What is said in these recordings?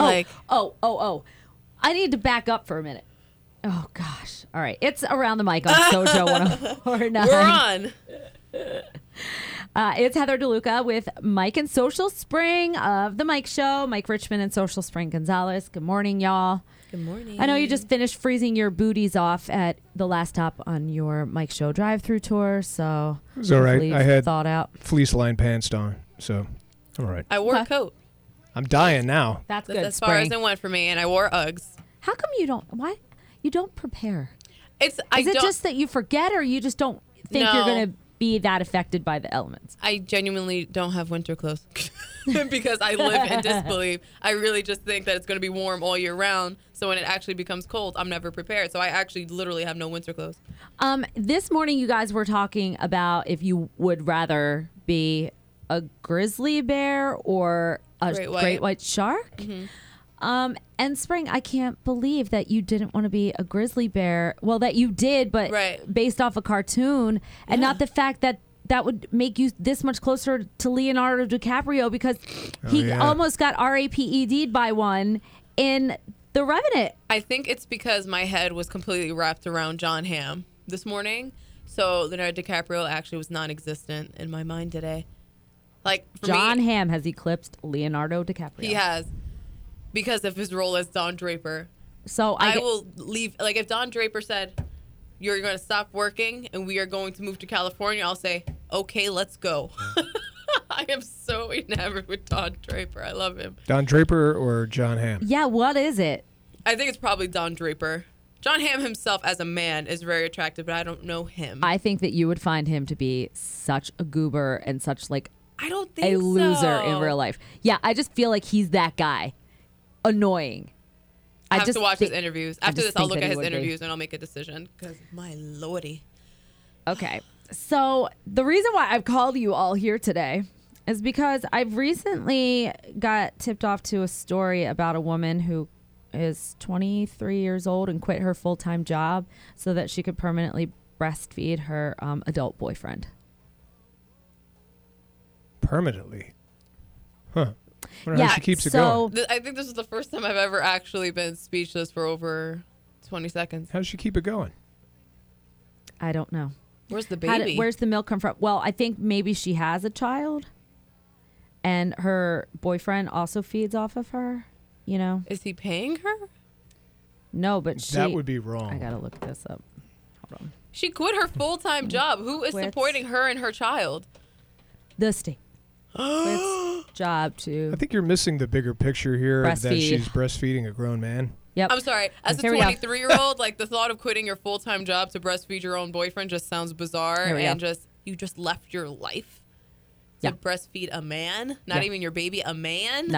I need to back up for a minute. Oh, gosh. All right. It's Around the Mic on Sojo 104.9. We're on. It's Heather DeLuca with Mike and Social Spring of The Mike Show. Mike Richmond and Social Spring Gonzalez. Good morning, y'all. Good morning. I know you just finished freezing your booties off at the last stop on your Mike Show drive-through tour, so it was all right. I had thawed out. fleece lined pants on, so all right. I wore a coat. I'm dying now. That's good. As far as it went for me, and I wore Uggs. How come you don't? Why you don't prepare? Is it just that you forget, or you just don't think No. you're going to be that affected by the elements? I genuinely don't have winter clothes because I live in disbelief. I really just think that it's going to be warm all year round. So when it actually becomes cold, I'm never prepared. So I actually literally have no winter clothes. This morning, you guys were talking about if you would rather be a grizzly bear or a great white shark. Mm-hmm. And Spring, I can't believe that you didn't want to be a grizzly bear. Well, that you did, but based off a cartoon, and not the fact that that would make you this much closer to Leonardo DiCaprio, because he almost got RAPED'd by one in The Revenant. I think it's because my head was completely wrapped around John Hamm this morning. So Leonardo DiCaprio actually was non-existent in my mind today. Like John Hamm has eclipsed Leonardo DiCaprio. He has. Because of his role as Don Draper. So I will leave. Like, if Don Draper said, you're going to stop working and we are going to move to California, I'll say, okay, let's go. I am so enamored with Don Draper. I love him. Don Draper or John Hamm? Yeah, what is it? I think it's probably Don Draper. John Hamm himself as a man is very attractive, but I don't know him. I think that you would find him to be such a goober and such, like, I don't think a loser so. in real life. Yeah, I just feel like he's that guy. Annoying. I have to watch his interviews. After this, I'll look at his interviews be. and I'll make a decision. Because, my lordy. Okay. So, the reason why I've called you all here today is because I've recently got tipped off to a story about a woman who is 23 years old and quit her full-time job so that she could permanently breastfeed her adult boyfriend. Permanently? Huh. I wonder how she keeps it going. I think this is the first time I've ever actually been speechless for over 20 seconds. How does she keep it going? I don't know. Where's the baby? Where's the milk come from? Well, I think maybe she has a child and her boyfriend also feeds off of her, you know. Is he paying her? No, but that would be wrong. I got to look this up. Hold on. She quit her full-time job. Who is supporting her and her child? The state. Quits job to. I think you're missing the bigger picture here that breastfeed. she's breastfeeding a grown man. Yep. I'm sorry. As a 23-year-old, like, the thought of quitting your full-time job to breastfeed your own boyfriend just sounds bizarre. And you just left your life to breastfeed a man, not even your baby, a man.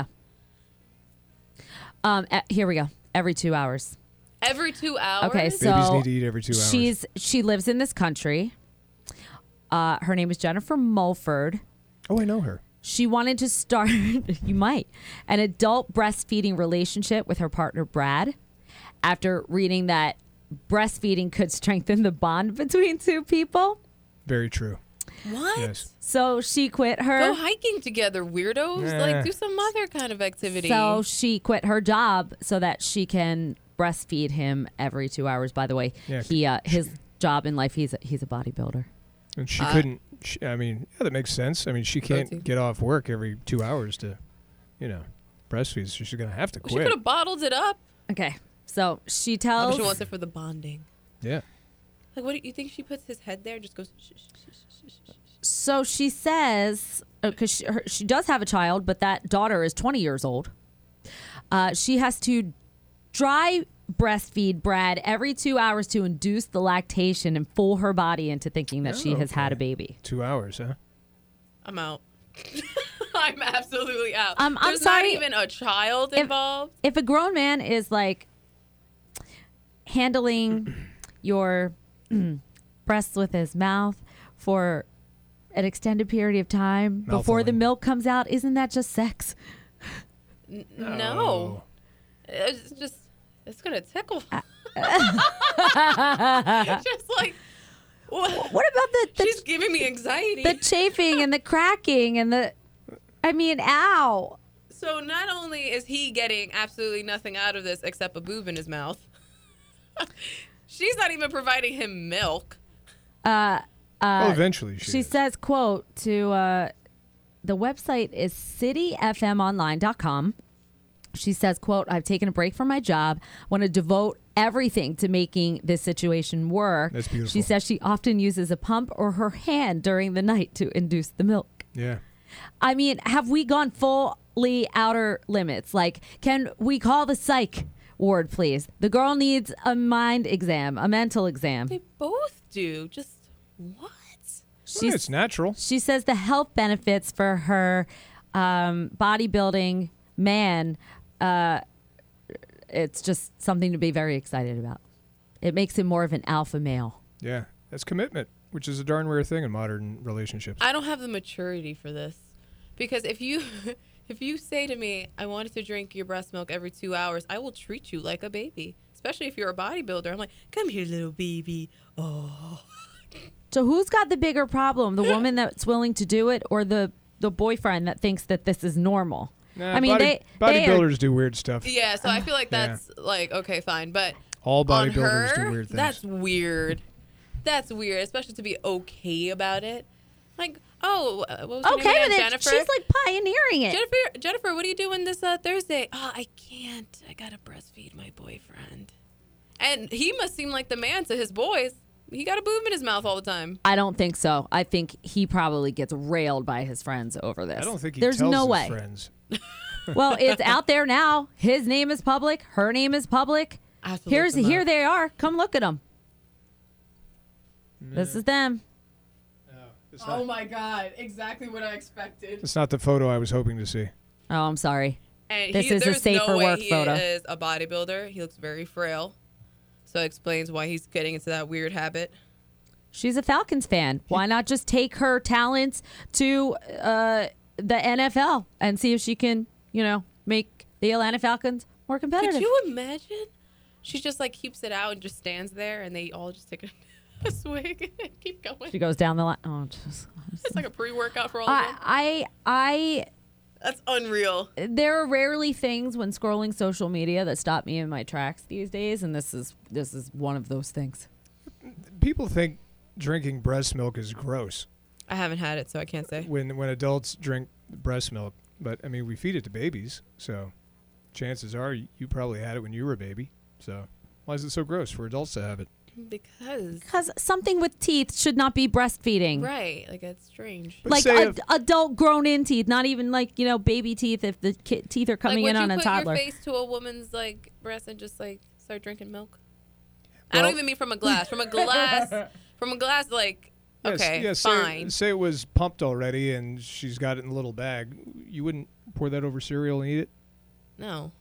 No. Here we go. Every 2 hours. Every 2 hours. Okay, so babies need to eat every 2 hours. She lives in this country. Her name is Jennifer Mulford. Oh, I know her. She wanted to start, you might, an adult breastfeeding relationship with her partner, Brad, after reading that breastfeeding could strengthen the bond between two people. Very true. What? Yes. So she quit her. Go hiking together, weirdos. Like, do some other kind of activity. So she quit her job so that she can breastfeed him every 2 hours. By the way, his job in life, he's a bodybuilder. And she couldn't. I mean, that makes sense. I mean, she can't get off work every 2 hours to, breastfeed. So she's going to have to quit. She could have bottled it up. Okay. So she tells. She wants it for the bonding. Yeah. Like, what do you think she puts his head there? Just goes. Shh, shh, shh, shh, shh. So she says, because she does have a child, but that daughter is 20 years old. She has to dry breastfeed Brad every 2 hours to induce the lactation and fool her body into thinking that she has had a baby. 2 hours, huh? I'm out. I'm absolutely out. There's not even a child involved. If a grown man is like handling your breasts with his mouth for an extended period of time before the milk comes out, isn't that just sex? No. It's just, it's going to tickle. Just like, what about the she's giving me anxiety. The chafing and the cracking and ow. So not only is he getting absolutely nothing out of this except a boob in his mouth, she's not even providing him milk. Well, eventually she says, quote, to the website is cityfmonline.com. She says, quote, I've taken a break from my job, want to devote everything to making this situation work. That's beautiful. She says she often uses a pump or her hand during the night to induce the milk. Yeah. I mean, have we gone fully outer limits? Like, can we call the psych ward, please? The girl needs a mind exam, a mental exam. They both do. Just what? Well, it's natural. She says the health benefits for her bodybuilding man, it's just something to be very excited about. It makes him more of an alpha male. Yeah, that's commitment, which is a darn rare thing in modern relationships. I don't have the maturity for this. Because if you say to me, I wanted to drink your breast milk every 2 hours, I will treat you like a baby. Especially if you're a bodybuilder. I'm like, come here, little baby. Oh. So who's got the bigger problem? The woman that's willing to do it or the boyfriend that thinks that this is normal? Nah, I mean, bodybuilders do weird stuff. Yeah, so I feel like that's like, okay, fine. But all bodybuilders do weird things. That's weird. That's weird, especially to be okay about it. Like, what was her okay name with it. Jennifer? She's like pioneering it. Jennifer, what are you doing this Thursday? Oh, I can't. I gotta breastfeed my boyfriend. And he must seem like the man to his boys. He got a boob in his mouth all the time. I don't think so. I think he probably gets railed by his friends over this. I don't think he There's tells no his way. friends. Well, it's out there now. His name is public. Her name is public. Here they are. Come look at them. This is them. Oh my God! Exactly what I expected. It's not the photo I was hoping to see. Oh, I'm sorry. And this is a safer work photo. He is a bodybuilder. He looks very frail, so it explains why he's getting into that weird habit. She's a Falcons fan. Why not just take her talents to the NFL and see if she can, make the Atlanta Falcons more competitive? Could you imagine? She just like keeps it out and just stands there, and they all just take a swig and keep going. She goes down the line. Oh, it's like a pre-workout for all of them. That's unreal. There are rarely things when scrolling social media that stop me in my tracks these days, and this is one of those things. People think drinking breast milk is gross. I haven't had it, so I can't say. When adults drink breast milk, but I mean, we feed it to babies, so chances are you probably had it when you were a baby. So why is it so gross for adults to have it? Because something with teeth should not be breastfeeding. Right. Like, it's strange. But like adult grown-in teeth, not even like, baby teeth if the teeth are coming in on a toddler. Would you put your face to a woman's like breast and just like start drinking milk? Well, I don't even mean from a glass. From a glass, like, okay, fine. Say it was pumped already and she's got it in a little bag. You wouldn't pour that over cereal and eat it? No.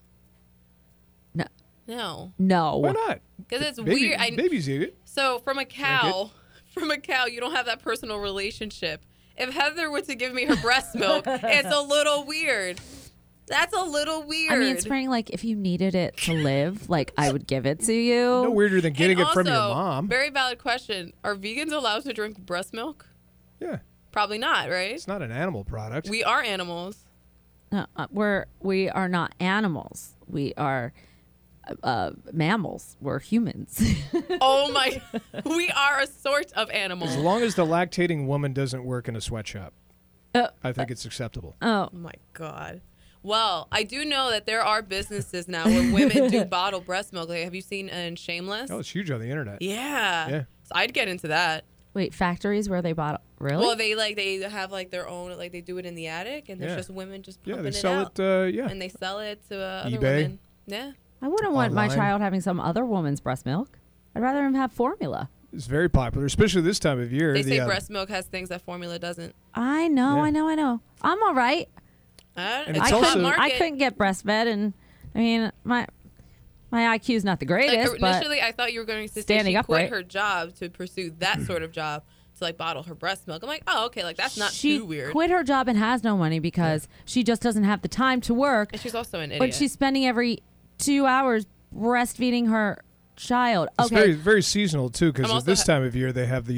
Why not? Because it's weird. Babies eat it. So from a cow, you don't have that personal relationship. If Heather were to give me her breast milk, it's a little weird. That's a little weird. I mean, Spring, like, if you needed it to live, like, I would give it to you. No weirder than getting it from your mom. Very valid question. Are vegans allowed to drink breast milk? Yeah. Probably not, right? It's not an animal product. We are animals. No, we are not animals. We are mammals. We're humans. Oh my! We are a sort of animal. As long as the lactating woman doesn't work in a sweatshop, I think it's acceptable. Oh my God! Well, I do know that there are businesses now where women do bottle breast milk. Like, have you seen in Shameless? Oh, it's huge on the internet. Yeah. So I'd get into that. Wait, factories where they bottle? Really? Well, they have like their own, like they do it in the attic, and there's just women just pumping they sell it out. And they sell it to other eBay. women. Yeah. I wouldn't want my child having some other woman's breast milk. I'd rather him have formula. It's very popular, especially this time of year. They say breast milk has things that formula doesn't. I know. I'm all right. I couldn't get breastfed, and I mean my IQ's not the greatest. Like, initially, I thought you were going to say she quit her job to pursue that sort of job to like bottle her breast milk. I'm like, oh, okay, like that's not too weird. She quit her job and has no money because she just doesn't have the time to work. And she's also an idiot. But she's spending every 2 hours breastfeeding her child. It's very, very seasonal too, because at this time of year they have the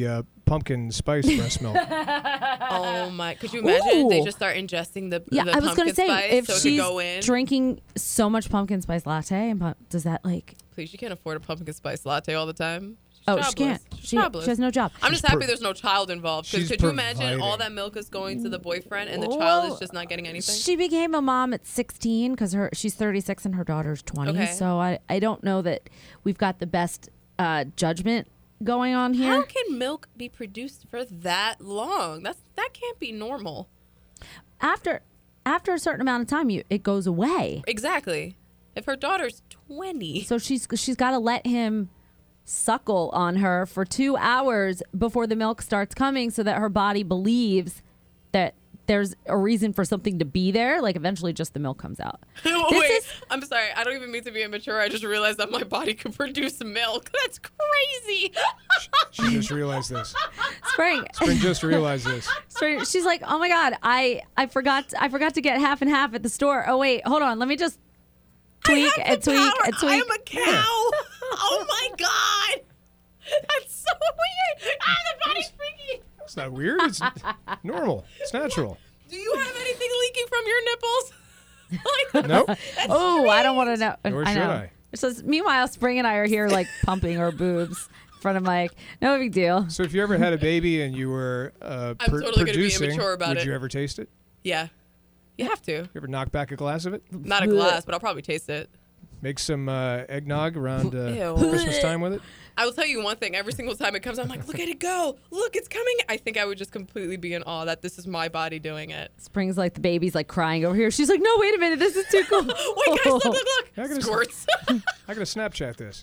pumpkin spice breast milk. Oh my! Could you imagine they just start ingesting the I was going to say if so she's go in? drinking so much pumpkin spice latte, does that like? Please, you can't afford a pumpkin spice latte all the time. She can't. She has no job. I'm just happy there's no child involved. Because could you imagine all that milk is going to the boyfriend and the child is just not getting anything? She became a mom at 16 because she's 36 and her daughter's 20. Okay. So I don't know that we've got the best judgment going on here. How can milk be produced for that long? That can't be normal. After a certain amount of time, it goes away. Exactly. If her daughter's 20, so she's got to let him suckle on her for 2 hours before the milk starts coming, so that her body believes that there's a reason for something to be there. Like eventually, just the milk comes out. Wait, I'm sorry. I don't even mean to be immature. I just realized that my body could produce milk. That's crazy. She just realized this. Spring just realized this. Spring, she's like, oh my God, I forgot to get half and half at the store. Oh wait, hold on. Let me just tweak and tweak and tweak. I'm a cow. Oh my God. That's so weird. The body's freaky. It's not weird. It's normal. It's natural. Do you have anything leaking from your nipples? Nope. Oh, I don't want to know. Nor should I. So meanwhile, Spring and I are here like pumping our boobs in front of Mike. No big deal. So if you ever had a baby and you were I'm totally producing, gonna be immature about would you ever taste it? Yeah. You have to. You ever knock back a glass of it? Not a glass, but I'll probably taste it. Make some eggnog around Christmas time with it? I will tell you one thing. Every single time it comes, I'm like, look at it go. Look, it's coming. I think I would just completely be in awe that this is my body doing it. Spring's like the baby's like crying over here. She's like, no, wait a minute. This is too cool. Wait, guys, look. Squirts. I gotta Snapchat this.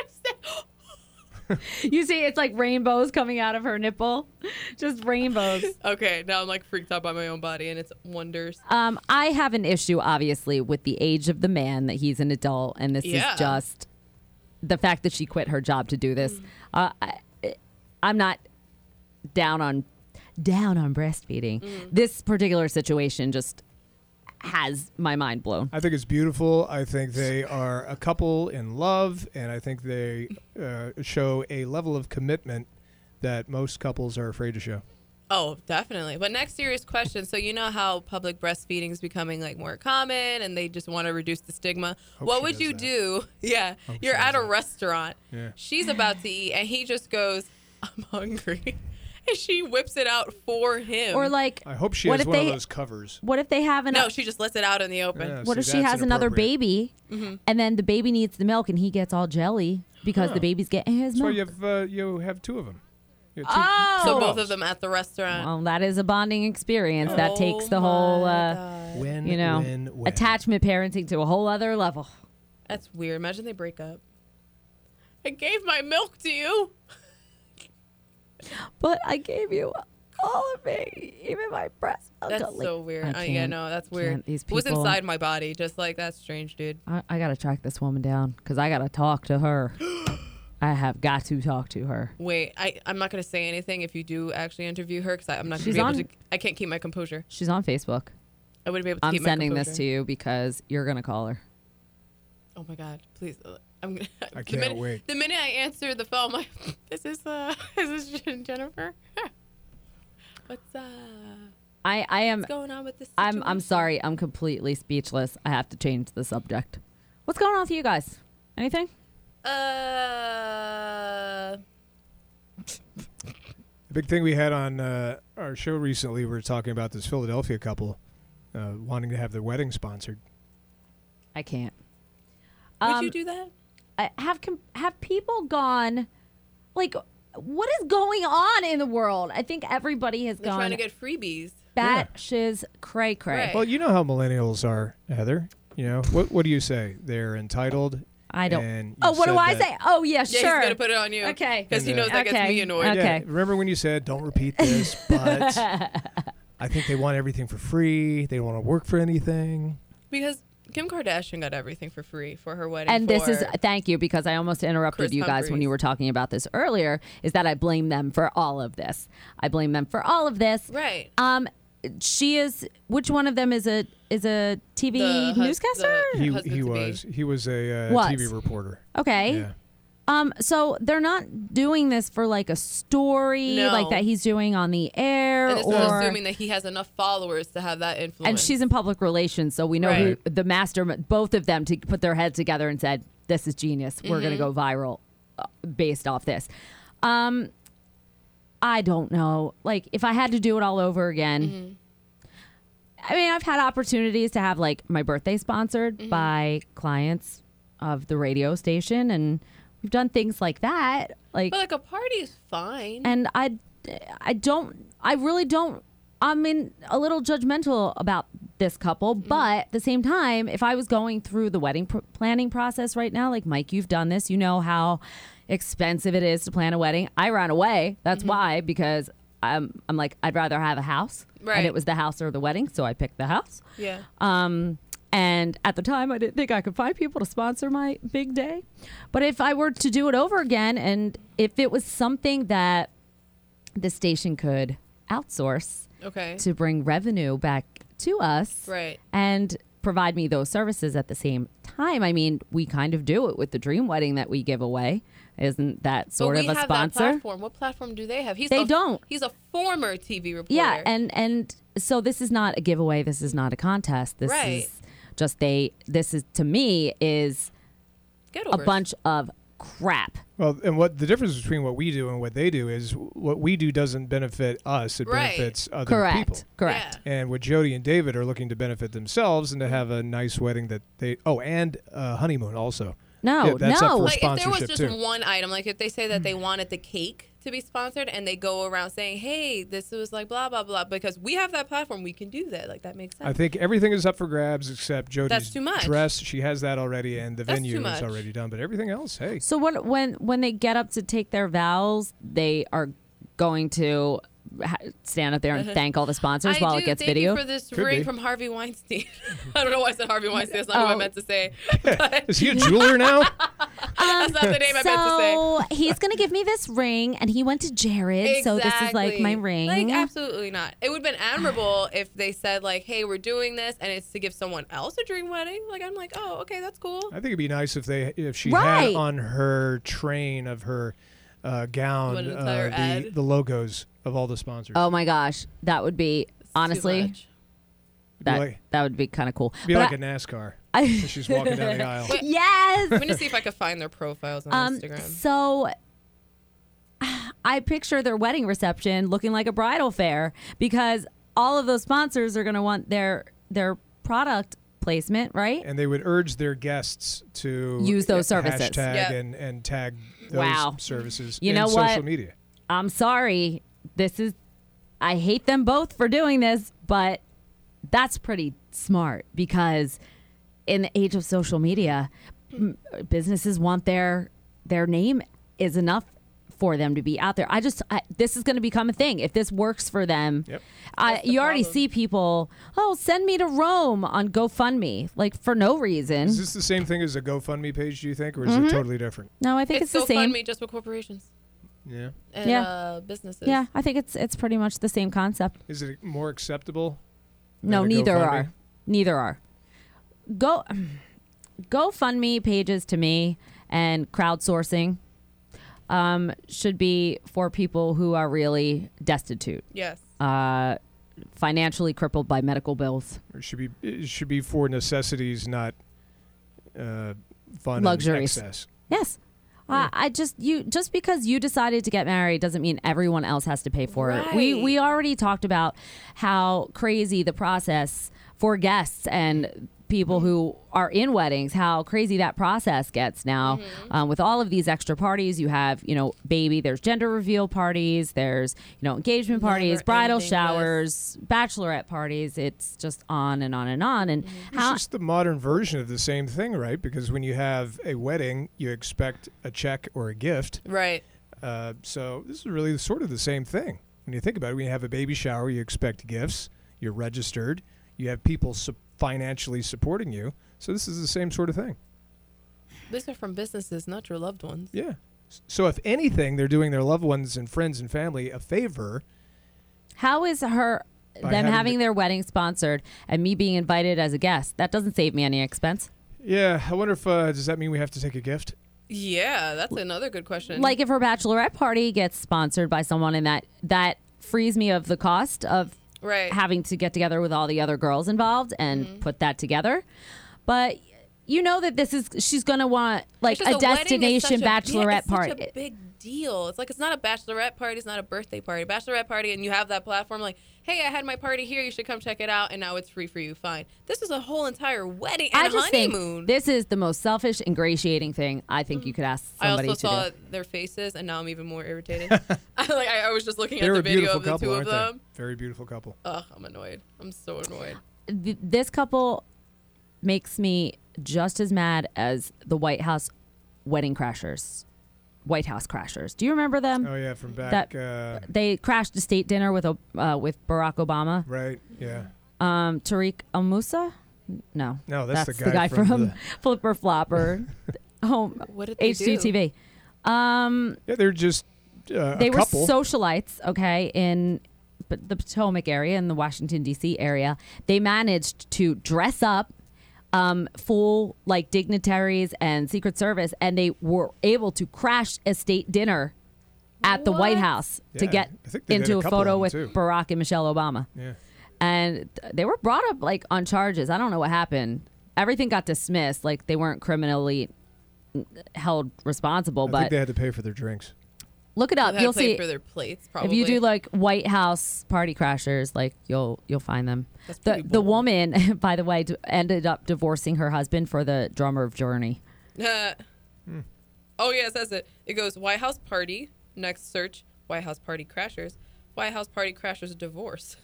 You see, it's like rainbows coming out of her nipple. Just rainbows. Okay, now I'm like freaked out by my own body and its wonders. I have an issue, obviously, with the age of the man, that he's an adult, and this is just the fact that she quit her job to do this. I'm not down on breastfeeding. This particular situation just has my mind blown. I think it's beautiful. I think they are a couple in love, and I think they show a level of commitment that most couples are afraid to show. Oh, definitely. But next serious question. So you know how public breastfeeding is becoming like more common and they just want to reduce the stigma. What would you do? Yeah. You're at a restaurant. Yeah. She's about to eat and he just goes, I'm hungry. And she whips it out for him. Or like, I hope she has one of those covers. What if they have No, she just lets it out in the open. Yeah, what if she has another baby and then the baby needs the milk and he gets all jelly because the baby's getting his milk? So you have two of them. So both of them at the restaurant. Well, that is a bonding experience. That takes the whole, attachment parenting to a whole other level. That's weird. Imagine they break up. I gave my milk to you. But I gave you all of me, even my breast milk. That's so weird. Yeah, no, that's weird. These people, it was inside my body, just like, that's strange, dude. I got to track this woman down because I got to talk to her. I have got to talk to her. Wait, I'm not going to say anything if you do actually interview her because I'm not going to be able to. I can't keep my composure. She's on Facebook. I wouldn't be able to keep my composure. I'm sending this to you because you're going to call her. Oh my God, please. I can't wait. The minute I answer the phone, I'm like, is this Jennifer? What's I am. What's going on with this situation? I'm sorry. I'm completely speechless. I have to change the subject. What's going on with you guys? Anything? The big thing we had on our show recently, we were talking about this Philadelphia couple wanting to have their wedding sponsored. I can't. Would you do that? Have people gone, like, what is going on in the world? I think everybody has gone. They're trying to get freebies. Shiz cray cray. Right. Well, you know how millennials are, Heather. You know, what do you say? They're entitled. I don't. What do I say? Oh, yeah, sure. Yeah, he's going to put it on you. Okay. Because he knows that gets me annoyed. Okay. Yeah, remember when you said, don't repeat this, but I think they want everything for free. They don't want to work for anything. Because Kim Kardashian got everything for free for her wedding. And this is, thank you, because I almost interrupted you guys when you were talking about this earlier, is that I blame them for all of this. Right. She is, which one of them is a TV newscaster? He was a TV reporter. Okay. Yeah. So they're not doing this for like a story like that he's doing on the air, and or assuming that he has enough followers to have that influence. And she's in public relations, so we know who the master, both of them, to put their heads together and said, "This is genius. We're going to go viral based off this." I don't know. Like, if I had to do it all over again. I mean, I've had opportunities to have like my birthday sponsored by clients of the radio station, and we've done things like that. Like, but like a party is fine. And I really don't. I'm a little judgmental about this couple, but at the same time, if I was going through the wedding planning process right now, like Mike, you've done this, you know how expensive it is to plan a wedding. I ran away. That's why, because I'm like, I'd rather have a house. Right. And it was the house or the wedding, so I picked the house. Yeah. And at the time, I didn't think I could find people to sponsor my big day. But if I were to do it over again, and if it was something that the station could outsource to bring revenue back to us and provide me those services at the same time, I mean, we kind of do it with the dream wedding that we give away. Isn't that sort of a sponsor? That platform. What platform do they have? They don't. He's a former TV reporter. Yeah, and so this is not a giveaway. This is not a contest. This is just this is, to me, is a bunch of crap. Well, and what the difference between what we do and what they do is what we do doesn't benefit us. It benefits other people. Correct. Yeah. And what Jody and David are looking to benefit themselves and to have a nice wedding that they and honeymoon also. No, that's up for like if there was sponsorship just one item, like if they say that they wanted the cake to be sponsored and they go around saying, "Hey, this was like blah blah blah," because we have that platform, we can do that. Like that makes sense. I think everything is up for grabs except Jody's That's too much. dress. She has that already, and the venue is already done. But everything else, hey. So when they get up to take their vows, they are going to stand up there and thank all the sponsors while it gets video. Thank you for this ring from Harvey Weinstein. I don't know why I said Harvey Weinstein. That's not what I meant to say. Is he a jeweler now? That's not the name I meant to say. So he's going to give me this ring, and he went to Jared, so this is like my ring. Like, absolutely not. It would have been admirable if they said, like, hey, we're doing this, and it's to give someone else a dream wedding. Like, I'm like, oh, okay, that's cool. I think it'd be nice if she had on her train of her gown the logos of all the sponsors. Oh my gosh, that would be honestly that would be kind of cool. Be like a NASCAR. She's walking down the aisle. Yes. I'm gonna see if I can find their profiles on Instagram. So I picture their wedding reception looking like a bridal fair because all of those sponsors are gonna want their product placement, right? And they would urge their guests to use those services, hashtag and tag those services in social media. I'm sorry. I hate them both for doing this, but that's pretty smart because in the age of social media, businesses want their name is enough for them to be out there. This is going to become a thing. If this works for them, you already see people, send me to Rome on GoFundMe, like for no reason. Is this the same thing as a GoFundMe page, do you think, or is it totally different? No, I think it's the same. GoFundMe just with corporations. Yeah. And businesses. Yeah, I think it's pretty much the same concept. Is it more acceptable? No, neither are. Neither are. GoFundMe pages to me and crowdsourcing should be for people who are really destitute. Yes. Financially crippled by medical bills. It should be for necessities, not fun luxuries. And excess. Yes. Just because you decided to get married doesn't mean everyone else has to pay for it. We already talked about how crazy the process for guests and people who are in weddings, how crazy that process gets now. With all of these extra parties, you have, there's gender reveal parties, there's, engagement parties, bridal showers, bachelorette parties. It's just on and on and on. And it's just the modern version of the same thing, right? Because when you have a wedding, you expect a check or a gift. Right. So this is really sort of the same thing. When you think about it, when you have a baby shower, you expect gifts. You're registered. You have people financially supporting you. So this is the same sort of thing. These are from businesses, not your loved ones. Yeah. So if anything, they're doing their loved ones and friends and family a favor. How is them having their wedding sponsored and me being invited as a guest? That doesn't save me any expense. Yeah. I wonder if, does that mean we have to take a gift? Yeah, that's another good question. Like if her bachelorette party gets sponsored by someone, and that frees me of the cost of having to get together with all the other girls involved and put that together. But you know that she's going to want like a destination bachelorette party. It's such a big deal. It's like, it's not a bachelorette party. It's not a birthday party. Bachelorette party, and you have that platform like, hey, I had my party here. You should come check it out. And now it's free for you. Fine. This is a whole entire wedding and honeymoon. This is the most selfish, ingratiating thing I think you could ask somebody to do. I also saw their faces, and now I'm even more irritated. I was just looking at the video of the two of them. Very beautiful couple. Ugh, I'm annoyed. I'm so annoyed. This couple makes me just as mad as the White House wedding crashers. White House crashers. Do you remember them? Oh yeah, from back. They crashed a state dinner with Barack Obama. Right. Yeah. Tariq El-Moussa? No, that's the guy from Flipper Flopper. What did they HGTV. Yeah, they're just they were socialites. Okay, in the Potomac area, in the Washington D.C. area, they managed to dress up. Full like dignitaries and Secret Service, and they were able to crash a state dinner at the White House to get into a photo with Barack and Michelle Obama. Yeah. And they were brought up like on charges. I don't know what happened. Everything got dismissed. Like they weren't criminally held responsible, but I think they had to pay for their drinks. Look it up. You'll see for their plates. Probably. If you do like White House party crashers, like you'll find them. The woman, by the way, ended up divorcing her husband for the drummer of Journey. Oh yeah, it says it. It goes White House party. Next search White House party crashers. White House party crashers divorce.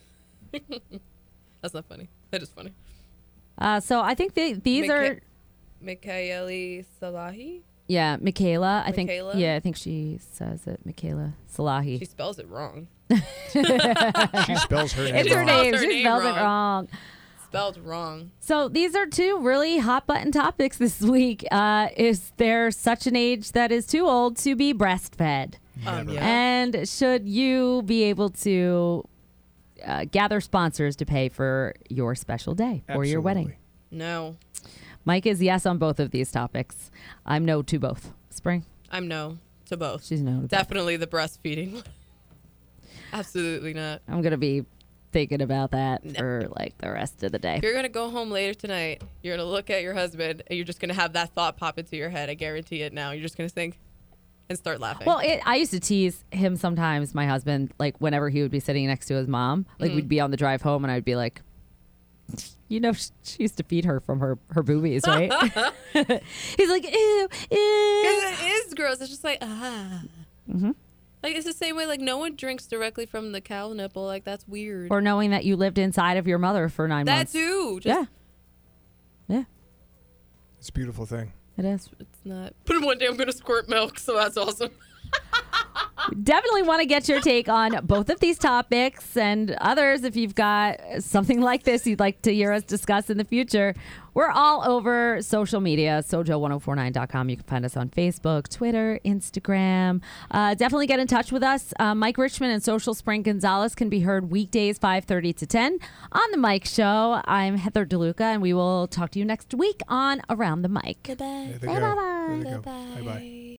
That's not funny. That is funny. So I think these are Michaeli Salahi. Yeah, Michaela. I think. Yeah, I think she says it. Michaela Salahi. She spells it wrong. She spells her name. It's her name. She spells it wrong. Spelled wrong. So these are two really hot button topics this week. Is there such an age that is too old to be breastfed? Yeah. And should you be able to gather sponsors to pay for your special day or your wedding? No. Mike is yes on both of these topics. I'm no to both. Spring? I'm no to both. She's no to Definitely the breastfeeding. Absolutely not. I'm going to be thinking about that for like the rest of the day. You're going to go home later tonight. You're going to look at your husband and you're just going to have that thought pop into your head. I guarantee it now. You're just going to think and start laughing. Well, I used to tease him sometimes, my husband, like whenever he would be sitting next to his mom, like we'd be on the drive home and I'd be like, you know, she used to feed her from her boobies, right? He's like, ew, ew. Because it is gross. It's just like, Mm-hmm. Like, it's the same way, like, no one drinks directly from the cow nipple. Like, that's weird. Or knowing that you lived inside of your mother for 9 months. That too. Yeah. It's a beautiful thing. It is. It's not. But one day I'm going to squirt milk, so that's awesome. Definitely want to get your take on both of these topics and others. If you've got something like this you'd like to hear us discuss in the future, we're all over social media. Sojo1049.com. You can find us on Facebook, Twitter, Instagram. Definitely get in touch with us. Mike Richmond and Social Spring Gonzalez can be heard weekdays 5:30 to 10 on The Mike Show. I'm Heather DeLuca, and we will talk to you next week on Around the Mic. Goodbye. There they go. Bye-bye.